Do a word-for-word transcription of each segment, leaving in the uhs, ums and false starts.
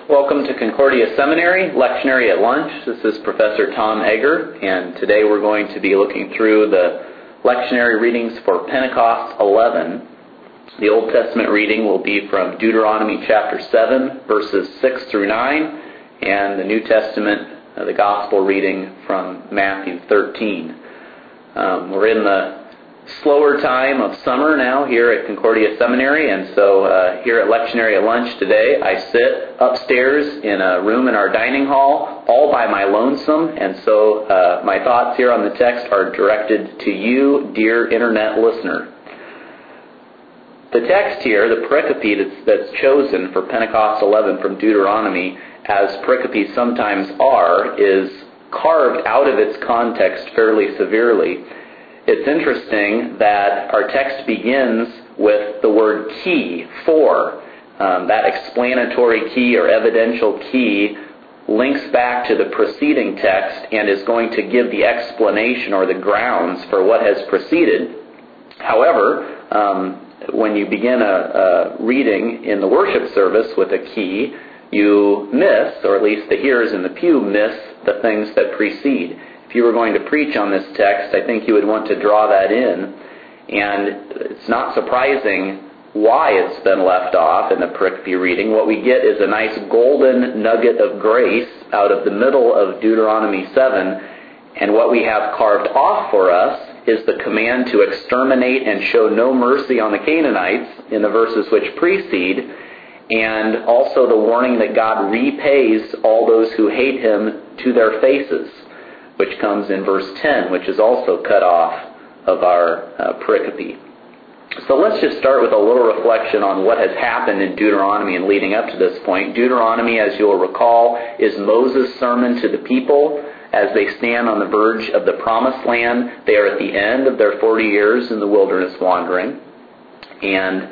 Welcome to Concordia Seminary, Lectionary at Lunch. This is Professor Tom Egger, and today we're going to be looking through the lectionary readings for Pentecost eleven. The Old Testament reading will be from Deuteronomy chapter seven, verses six through nine, and the New Testament, uh, the Gospel reading from Matthew thirteen. Um, we're in the slower time of summer now here at Concordia Seminary, and so uh, here at Lectionary at Lunch today, I sit upstairs in a room in our dining hall, all by my lonesome, and so uh, my thoughts here on the text are directed to you, dear internet listener. The text here, the pericope that's, that's chosen for Pentecost eleven from Deuteronomy, as pericopes sometimes are, is carved out of its context fairly severely. It's interesting that our text begins with the word key, for. Um, that explanatory key or evidential key links back to the preceding text and is going to give the explanation or the grounds for what has preceded. However, um, when you begin a, a reading in the worship service with a key, you miss, or at least the hearers in the pew miss, the things that precede. If you were going to preach on this text, I think you would want to draw that in. And it's not surprising why it's been left off in the pericope reading. What we get is a nice golden nugget of grace out of the middle of Deuteronomy seven. And what we have carved off for us is the command to exterminate and show no mercy on the Canaanites in the verses which precede, and also the warning that God repays all those who hate Him to their faces, which comes in verse ten, which is also cut off of our uh, pericope. So let's just start with a little reflection on what has happened in Deuteronomy and leading up to this point. Deuteronomy, as you'll recall, is Moses' sermon to the people as they stand on the verge of the promised land. They are at the end of their forty years in the wilderness wandering, and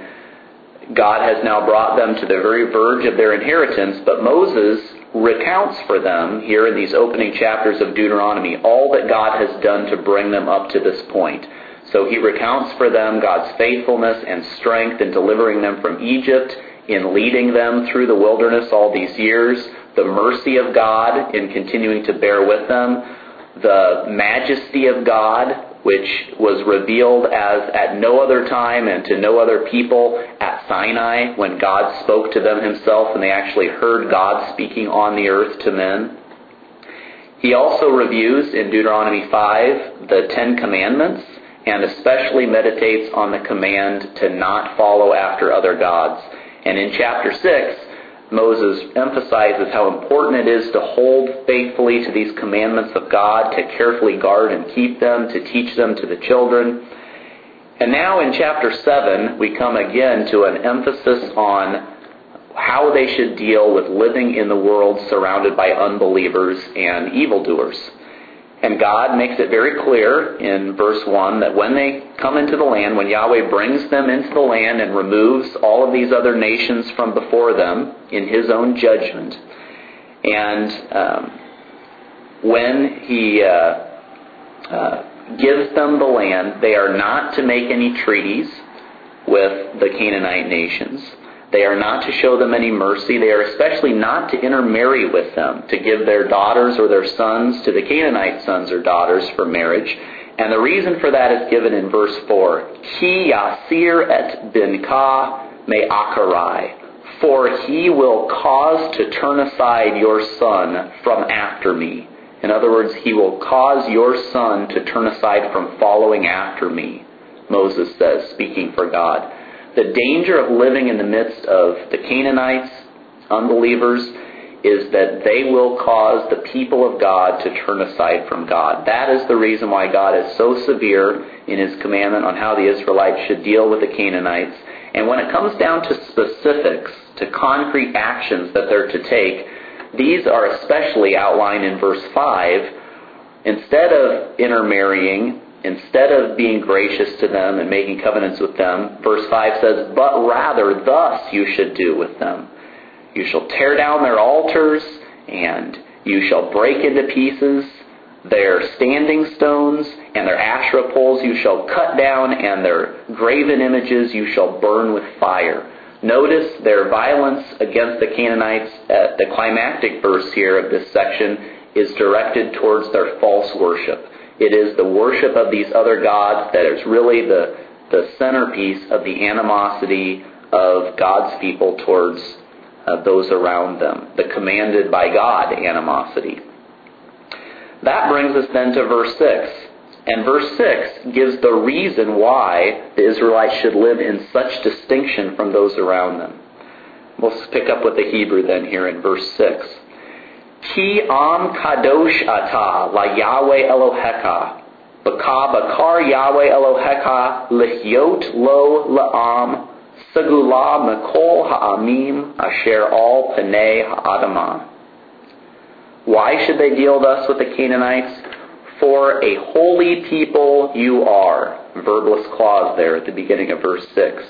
God has now brought them to the very verge of their inheritance, but Moses recounts for them here in these opening chapters of Deuteronomy all that God has done to bring them up to this point. So he recounts for them God's faithfulness and strength in delivering them from Egypt, in leading them through the wilderness all these years, the mercy of God in continuing to bear with them, the majesty of God, which was revealed as at no other time and to no other people at Sinai when God spoke to them himself and they actually heard God speaking on the earth to men. He also reviews in Deuteronomy five the Ten Commandments and especially meditates on the command to not follow after other gods. And in chapter six, Moses emphasizes how important it is to hold faithfully to these commandments of God, to carefully guard and keep them, to teach them to the children. And now in chapter seven, we come again to an emphasis on how they should deal with living in the world surrounded by unbelievers and evildoers. And God makes it very clear in verse one that when they come into the land, when Yahweh brings them into the land and removes all of these other nations from before them in His own judgment, and um, when He uh, uh, gives them the land, they are not to make any treaties with the Canaanite nations. They are not to show them any mercy. They are especially not to intermarry with them, to give their daughters or their sons to the Canaanite sons or daughters for marriage. And the reason for that is given in verse four. Ki yasir et binka me'akarai. For he will cause to turn aside your son from after me. In other words, he will cause your son to turn aside from following after me, Moses says, speaking for God. The danger of living in the midst of the Canaanites, unbelievers, is that they will cause the people of God to turn aside from God. That is the reason why God is so severe in His commandment on how the Israelites should deal with the Canaanites. And when it comes down to specifics, to concrete actions that they're to take, these are especially outlined in verse five. Instead of intermarrying, instead of being gracious to them and making covenants with them, verse five says, but rather thus you should do with them. You shall tear down their altars, and you shall break into pieces their standing stones, and their Asherah poles you shall cut down, and their graven images you shall burn with fire. Notice their violence against the Canaanites at the climactic verse here of this section is directed towards their false worship. It is the worship of these other gods that is really the, the centerpiece of the animosity of God's people towards uh, those around them, the commanded by God animosity. That brings us then to verse six. And verse six gives the reason why the Israelites should live in such distinction from those around them. We'll pick up with the Hebrew then here in verse six. Ki am kadosh atah la Yahweh Elohecha, b'ka bakar Yahweh Elohecha lihyot lo la'am, segula mekol ha'amim asher al panei ha'adamah. Why should they deal thus with the Canaanites? For a holy people you are. Verbless clause there at the beginning of verse six.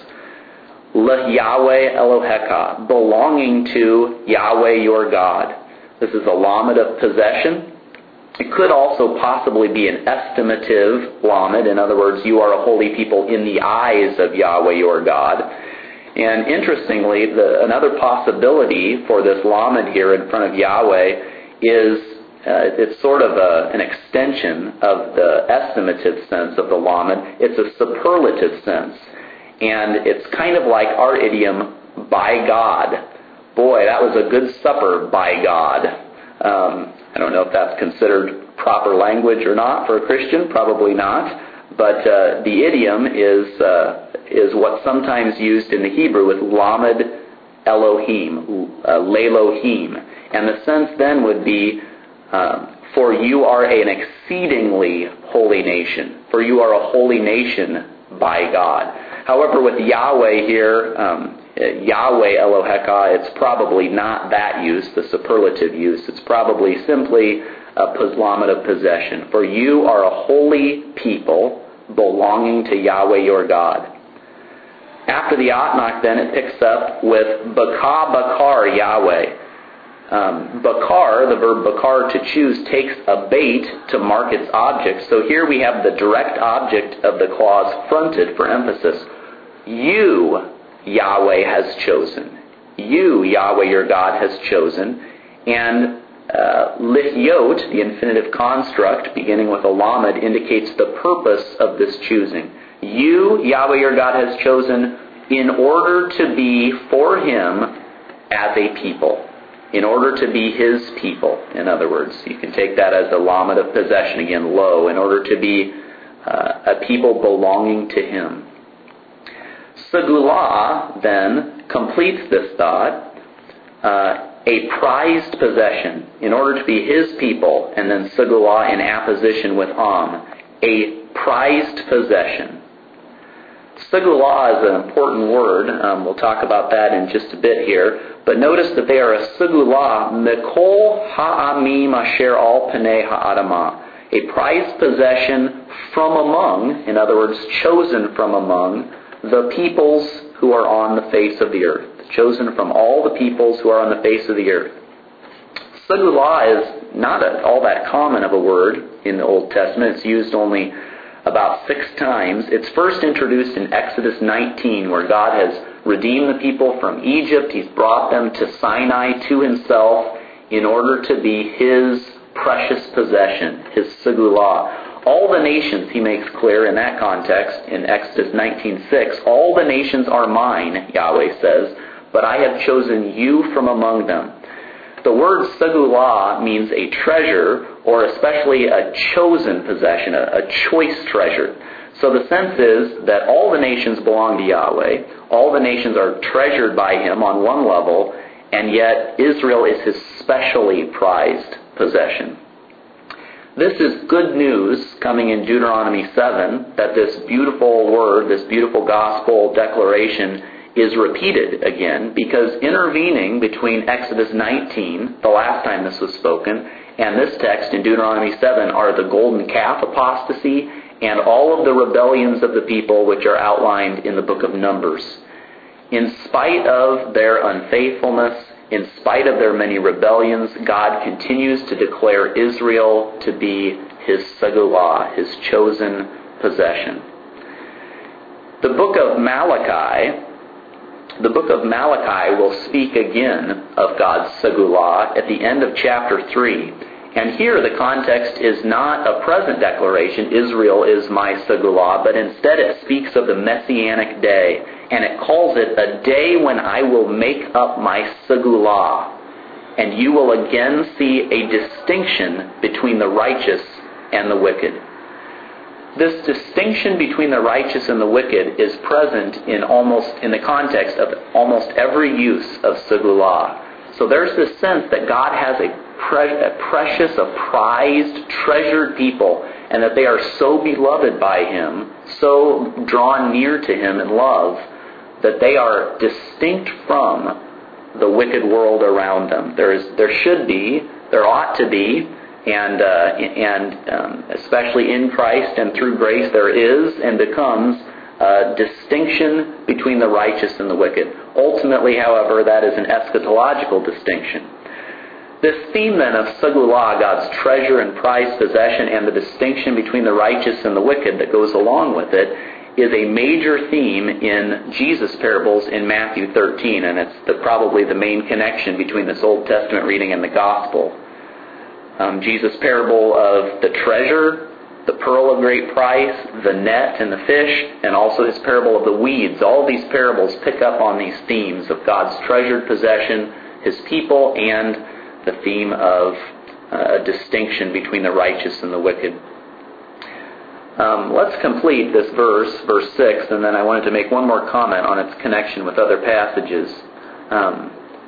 Le Yahweh Elohecha, belonging to Yahweh your God. This is a lamed of possession. It could also possibly be an estimative lamed. In other words, you are a holy people in the eyes of Yahweh your God. And interestingly, the, another possibility for this lamed here in front of Yahweh is Uh, it's sort of a, an extension of the estimative sense of the lamed. It's a superlative sense. And it's kind of like our idiom, by God. Boy, that was a good supper, by God. Um, I don't know if that's considered proper language or not for a Christian. Probably not. But uh, the idiom is, uh, is what's sometimes used in the Hebrew with lamed Elohim, uh, Lelohim. And the sense then would be, Um, for you are an exceedingly holy nation. For you are a holy nation by God. However, with Yahweh here, um, Yahweh Elohecha, it's probably not that use, the superlative use. It's probably simply a lamed of possession. For you are a holy people belonging to Yahweh your God. After the Atnach, then, it picks up with Baka Bakar Yahweh. Um, bakar, the verb bakar, to choose, takes a bait to mark its object. So here we have the direct object of the clause fronted for emphasis. You, Yahweh, has chosen. You, Yahweh, your God, has chosen. And uh, lithyot, the infinitive construct, beginning with a lamed, indicates the purpose of this choosing. You, Yahweh, your God, has chosen in order to be for Him as a people. In order to be His people, in other words. You can take that as a lamed of possession, again, lo, in order to be uh, a people belonging to Him. Segula, then, completes this thought, uh, a prized possession, in order to be His people, and then segula in apposition with am, a prized possession. Segula is an important word. Um, we'll talk about that in just a bit here. But notice that they are a segula, mekol ha'amim asher al panei ha'adamah, a prized possession from among, in other words, chosen from among, the peoples who are on the face of the earth. Chosen from all the peoples who are on the face of the earth. Segula is not a, all that common of a word in the Old Testament. It's used only about six times. It's first introduced in Exodus nineteen, where God has redeemed the people from Egypt. He's brought them to Sinai to Himself in order to be His precious possession, His segula. All the nations, He makes clear in that context, in Exodus nineteen six, all the nations are mine, Yahweh says, but I have chosen you from among them. The word segula means a treasure, or especially a chosen possession, a, a choice treasure. So the sense is that all the nations belong to Yahweh. All the nations are treasured by Him on one level, and yet Israel is His specially prized possession. This is good news coming in Deuteronomy seven, that this beautiful word, this beautiful gospel declaration is repeated again, because intervening between Exodus nineteen, the last time this was spoken, and this text in Deuteronomy seven are the golden calf apostasy and all of the rebellions of the people which are outlined in the book of Numbers. In spite of their unfaithfulness, in spite of their many rebellions, God continues to declare Israel to be His segula, His chosen possession. The book of Malachi the book of Malachi will speak again of God's Segulah at the end of chapter three. And here the context is not a present declaration, Israel is my Segulah, but instead it speaks of the Messianic day. And it calls it a day when I will make up my Segulah. And you will again see a distinction between the righteous and the wicked. This distinction between the righteous and the wicked is present in almost in the context of almost every use of Segulah. So there's this sense that God has a, pre- a precious, a prized, treasured people, and that they are so beloved by Him, so drawn near to Him in love, that they are distinct from the wicked world around them. There is, there should be, there ought to be, and uh, and um, especially in Christ and through grace, there is and becomes a distinction between the righteous and the wicked. Ultimately, however, that is an eschatological distinction. This theme then of Segulah, God's treasure and prized possession, and the distinction between the righteous and the wicked that goes along with it, is a major theme in Jesus' parables in Matthew thirteen, and it's the, probably the main connection between this Old Testament reading and the Gospel. Um, Jesus' parable of the treasure, the pearl of great price, the net and the fish, and also His parable of the weeds. All these parables pick up on these themes of God's treasured possession, His people, and the theme of uh, a distinction between the righteous and the wicked. Um, let's complete this verse, verse six, and then I wanted to make one more comment on its connection with other passages. Um,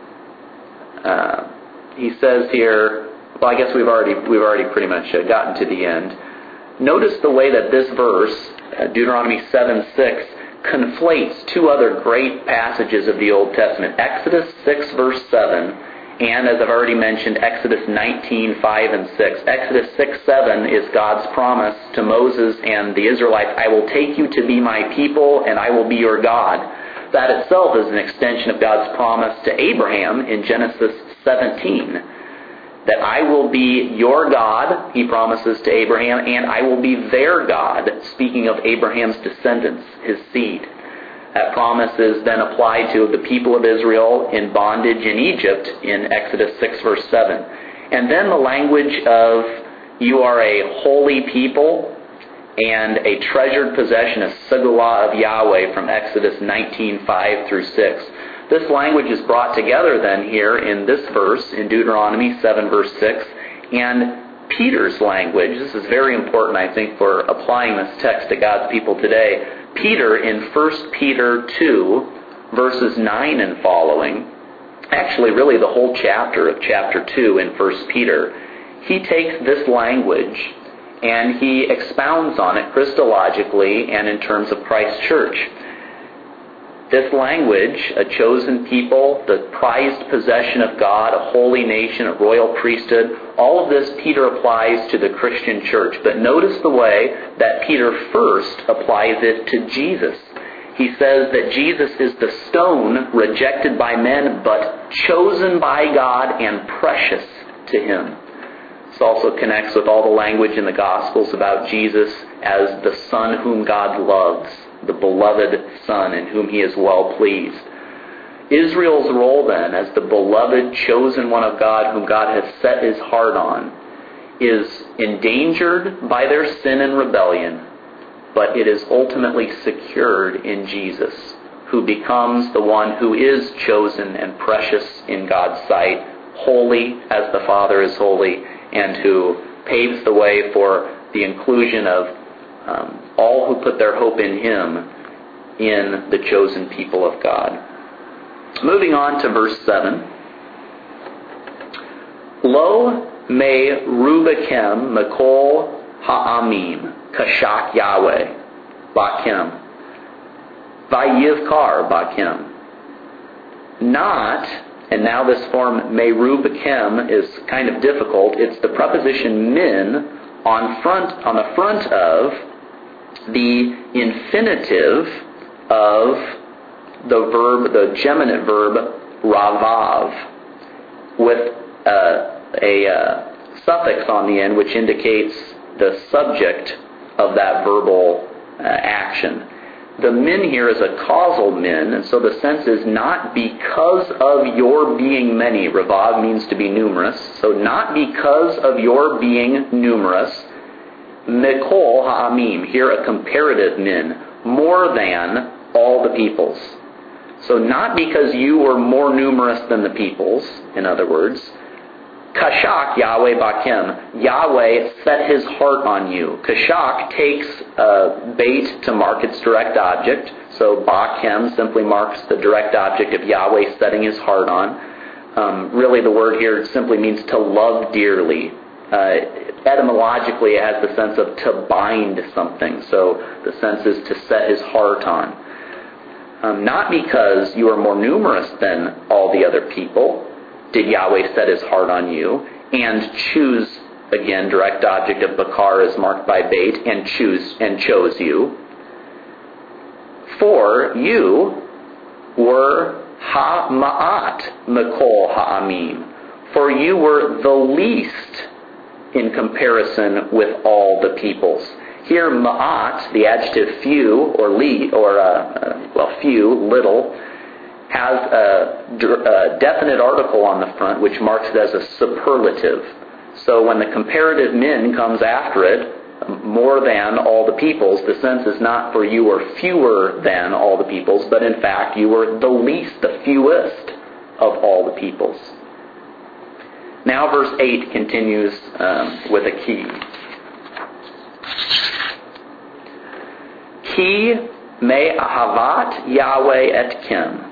uh, he says here, well, I guess we've already we've already pretty much uh, gotten to the end. Notice the way that this verse, uh, Deuteronomy seven six, conflates two other great passages of the Old Testament. Exodus six, verse seven, and as I've already mentioned, Exodus nineteen, five and six. Exodus six, seven is God's promise to Moses and the Israelites, I will take you to be my people and I will be your God. That itself is an extension of God's promise to Abraham in Genesis seventeen. That I will be your God, He promises to Abraham, and I will be their God, speaking of Abraham's descendants, his seed. That promise is then applied to the people of Israel in bondage in Egypt in Exodus six, verse seven. And then the language of you are a holy people and a treasured possession, a Segulah of Yahweh from Exodus nineteen, five through six. This language is brought together then here in this verse, in Deuteronomy seven, verse six, and Peter's language. This is very important, I think, for applying this text to God's people today. Peter in First Peter two, verses nine and following, actually really the whole chapter of chapter two in First Peter, he takes this language and he expounds on it Christologically and in terms of Christ's church. This language, a chosen people, the prized possession of God, a holy nation, a royal priesthood, all of this Peter applies to the Christian church. But notice the way that Peter first applies it to Jesus. He says that Jesus is the stone rejected by men, but chosen by God and precious to Him. This also connects with all the language in the Gospels about Jesus as the Son whom God loves, the beloved Son in whom He is well pleased. Israel's role then as the beloved chosen one of God whom God has set His heart on is endangered by their sin and rebellion, but it is ultimately secured in Jesus, who becomes the one who is chosen and precious in God's sight, holy as the Father is holy, and who paves the way for the inclusion of um, all who put their hope in Him in the chosen people of God. Moving on to verse seven. Lo me rubakem mekol ha'amim kashak Yahweh bakem vayivkar bakem. Not, and now this form me rubakem is kind of difficult. It's the preposition min on front on the front of the infinitive of the verb, the geminate verb, ravav, with uh, a uh, suffix on the end which indicates the subject of that verbal uh, action. the min here is a causal min, and so the sense is not because of your being many. Ravav means to be numerous. So not because of your being numerous. Mikol ha'amim, here a comparative min, more than all the peoples. So not because you were more numerous than the peoples, in other words. Kashak Yahweh Bakem, Yahweh set his heart on you. Kashak takes uh, bait to mark its direct object. So Bakem simply marks the direct object of Yahweh setting his heart on. Um, really the word here simply means to love dearly. Uh, etymologically it has the sense of to bind something. So the sense is to set his heart on. Um, not because you are more numerous than all the other people did Yahweh set his heart on you and choose, again, direct object of Bakar is marked by bait, and choose and chose you. For you were ha-ma'at mikol ha'amim. For you were the least in comparison with all the peoples. Here, ma'at, the adjective few or li, or uh, uh, well, few, little, has a, a definite article on the front which marks it as a superlative. So when the comparative min comes after it, more than all the peoples, the sense is not for you were fewer than all the peoples, but in fact you were the least, the fewest of all the peoples. Now verse eight continues um, with a key. Ki me ahavat Yahweh etkem.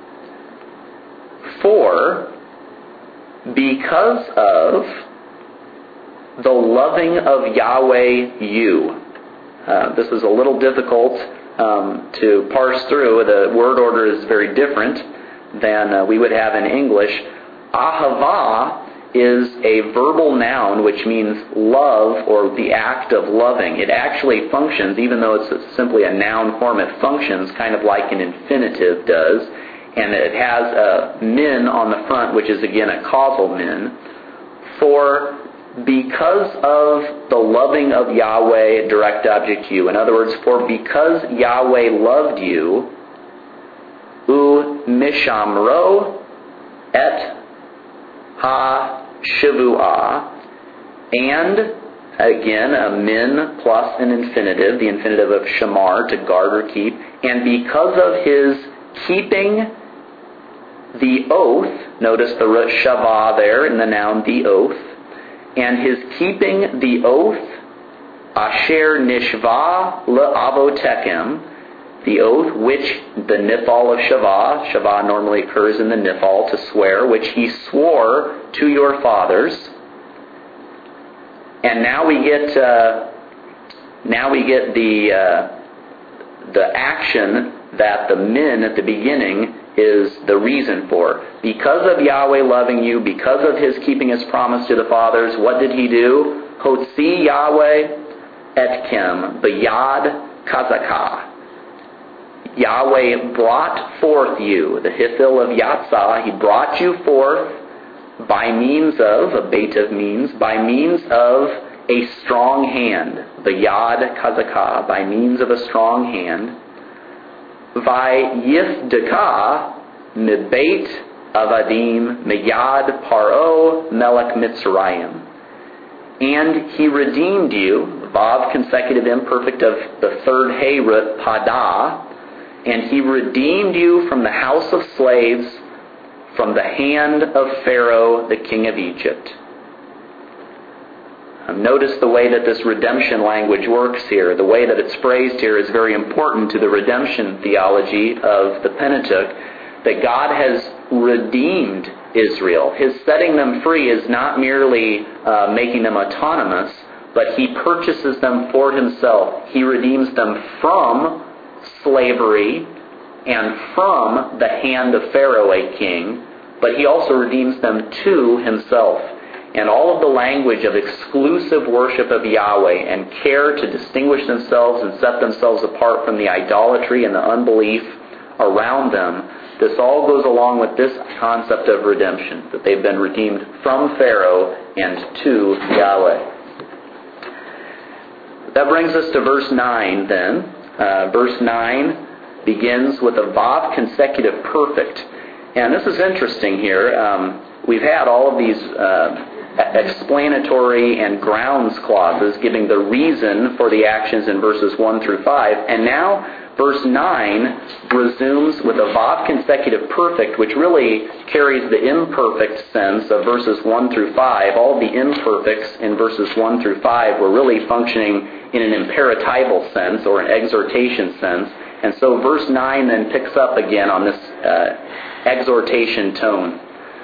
For, because of the loving of Yahweh you. Uh, this is a little difficult um, to parse through. The word order is very different than uh, we would have in English. Ahava is a verbal noun which means love or the act of loving. It actually functions, even though it's simply a noun form, it functions kind of like an infinitive does. And it has a min on the front, which is again a causal min. For because of the loving of Yahweh, direct object you. In other words, for because Yahweh loved you, u mishamro et ha-shavua, and again a min plus an infinitive, the infinitive of shamar, to guard or keep, and because of his keeping the oath, notice the root shavah there in the noun, the oath, and his keeping the oath, asher nishva le'avotekem, the oath which the nifal of shavah, shavah normally occurs in the nifal, to swear, which he swore to your fathers. And now we get, uh, now we get the uh, the action that the min at the beginning is the reason for. Because of Yahweh loving you, because of his keeping his promise to the fathers, what did he do? Hotzi Yahweh etkem b'yad kazakah. Yahweh brought forth you, the hifil of yatzah, he brought you forth by means of, a beit of means, by means of a strong hand, b'yad kazakah, by means of a strong hand. Vayifdeka mibeit avadim miyad paro melech Mitzrayim. And he redeemed you, vav consecutive imperfect of the third hey root, pada, and he redeemed you from the house of slaves, from the hand of Pharaoh, the king of Egypt. Notice the way that this redemption language works here. The way that it's phrased here is very important to the redemption theology of the Pentateuch, that God has redeemed Israel. His setting them free is not merely uh, making them autonomous, but he purchases them for himself. He redeems them from slavery and from the hand of Pharaoh, a king, but he also redeems them to himself. And all of the language of exclusive worship of Yahweh and care to distinguish themselves and set themselves apart from the idolatry and the unbelief around them, this all goes along with this concept of redemption, that they've been redeemed from Pharaoh and to Yahweh. That brings us to verse nine then. Uh, verse nine begins with a Vav consecutive perfect. And this is interesting here. Um, we've had all of these uh, explanatory and grounds clauses giving the reason for the actions in verses one through five. And now verse nine resumes with a Vav consecutive perfect, which really carries the imperfect sense of verses one through five. All of the imperfects in verses one through five were really functioning in an imperatival sense or an exhortation sense. And so verse nine then picks up again on this uh, exhortation tone.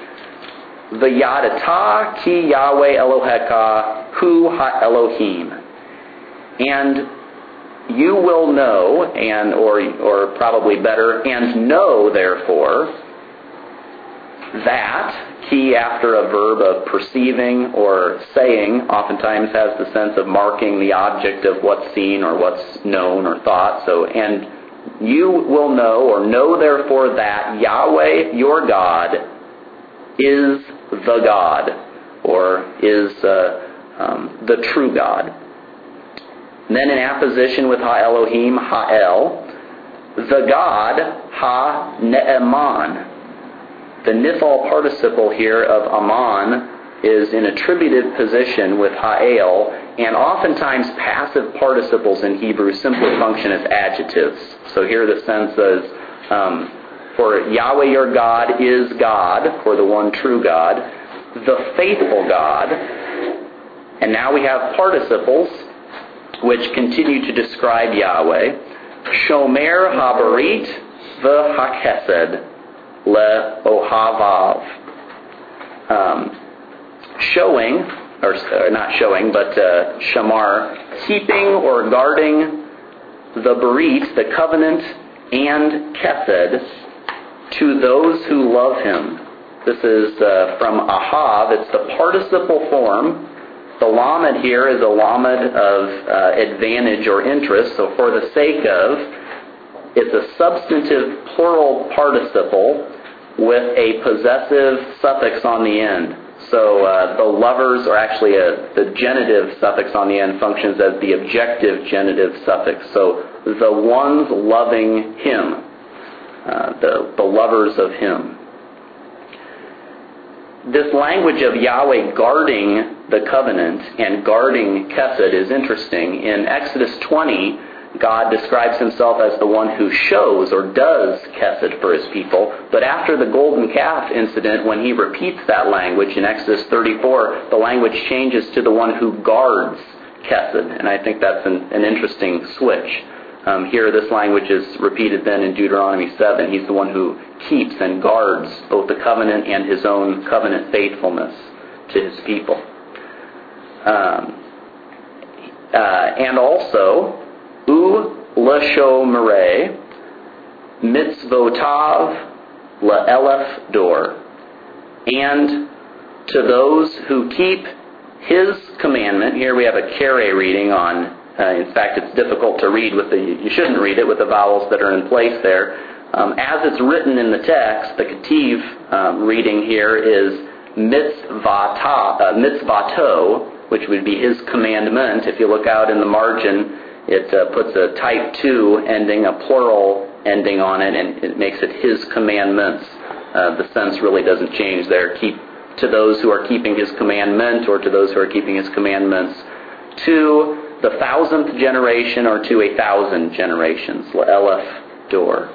V'yadata ki Yahweh Elohecha hu ha-Elohim. And you will know, and or or probably better, and know therefore that, ki after a verb of perceiving or saying, oftentimes has the sense of marking the object of what's seen or what's known or thought. So, and you will know, or know therefore that Yahweh your God is the God, or is uh, um, the true God. And then in apposition with Ha-Elohim, Ha-El, the God, Ha-Ne'eman. The nithal participle here of Aman is in attributed position with Ha'el, and oftentimes passive participles in Hebrew simply function as adjectives. So here the sense is, um, for Yahweh your God is God, for the one true God, the faithful God. And now we have participles which continue to describe Yahweh. Shomer habarit v'hakesed le'ohavav. Um, showing, or, or not showing, but uh, shamar, keeping or guarding the berit, the covenant, and kesed, to those who love him. This is uh, from ahav. It's the participle form. The lamed here is a lamed of uh, advantage or interest. So for the sake of, it's a substantive plural participle with a possessive suffix on the end. So uh, the lovers, or actually a, the genitive suffix on the end functions as the objective genitive suffix. So the ones loving him. Uh, the, the lovers of him. This language of Yahweh guarding the covenant and guarding Kesed is interesting. In Exodus twenty, God describes himself as the one who shows or does Kesed for his people. But after the golden calf incident, when he repeats that language in Exodus thirty-four, the language changes to the one who guards Kesed. And I think that's an, an interesting switch. Um, here, this language is repeated then in Deuteronomy seven. He's the one who keeps and guards both the covenant and his own covenant faithfulness to his people. Um, uh, and also, U l'shomrei mitzvotav la'elef dor. And to those who keep his commandment, here we have a kere reading on. Uh, in fact, it's difficult to read with the, you shouldn't read it with the vowels that are in place there. Um, as it's written in the text, the Ketiv um, reading here is mitzvata, uh, mitzvato, which would be his commandment. If you look out in the margin, it uh, puts a type two ending, a plural ending on it, and it makes it his commandments. Uh, the sense really doesn't change there. Keep to those who are keeping his commandment, or to those who are keeping his commandments, to the thousandth generation or to a thousand generations. La'elef dor.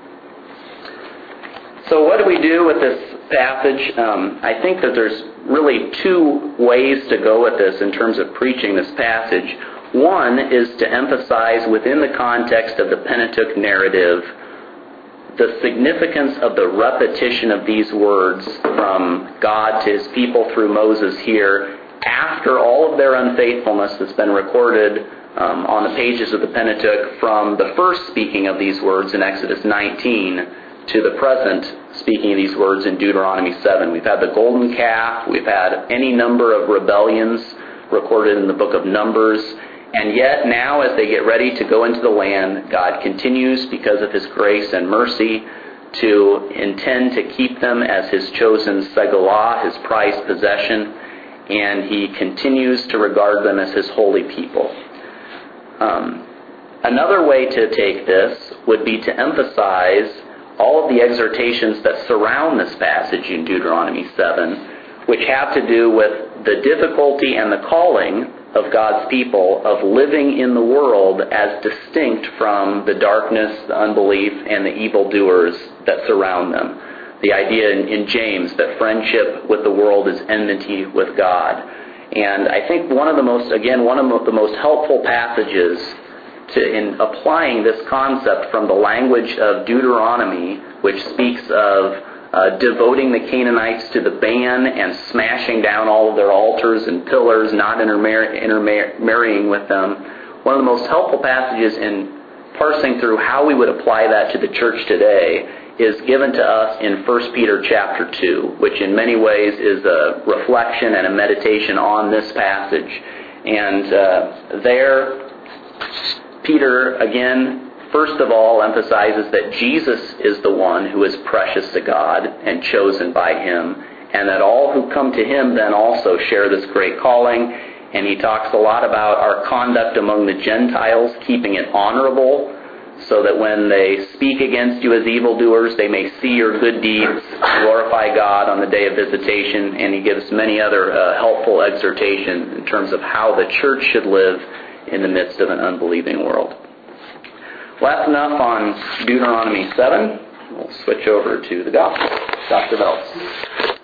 So what do we do with this passage? Um, I think that there's really two ways to go with this in terms of preaching this passage. One is to emphasize within the context of the Pentateuch narrative the significance of the repetition of these words from God to his people through Moses here, after all of their unfaithfulness that's been recorded um, on the pages of the Pentateuch, from the first speaking of these words in Exodus nineteen to the present speaking of these words in Deuteronomy seven. We've had the golden calf, we've had any number of rebellions recorded in the book of Numbers, and yet now as they get ready to go into the land, God continues, because of his grace and mercy, to intend to keep them as his chosen segolah, his prized possession, and he continues to regard them as his holy people. Um, Another way to take this would be to emphasize all of the exhortations that surround this passage in Deuteronomy seven, which have to do with the difficulty and the calling of God's people of living in the world as distinct from the darkness, the unbelief, and the evildoers that surround them. The idea in, in James that friendship with the world is enmity with God. And I think one of the most, again, one of the most helpful passages to, in applying this concept from the language of Deuteronomy, which speaks of uh, devoting the Canaanites to the ban and smashing down all of their altars and pillars, not intermar- intermarrying with them. One of the most helpful passages in parsing through how we would apply that to the church today is given to us in First Peter chapter two, which in many ways is a reflection and a meditation on this passage. And uh, there, Peter, again, first of all, emphasizes that Jesus is the one who is precious to God and chosen by Him, and that all who come to Him then also share this great calling. And he talks a lot about our conduct among the Gentiles, keeping it honorable, so that when they speak against you as evildoers, they may see your good deeds, glorify God on the day of visitation. And he gives many other uh, helpful exhortations in terms of how the church should live in the midst of an unbelieving world. Well, that's enough on Deuteronomy seven. We'll switch over to the Gospel. Doctor Belts.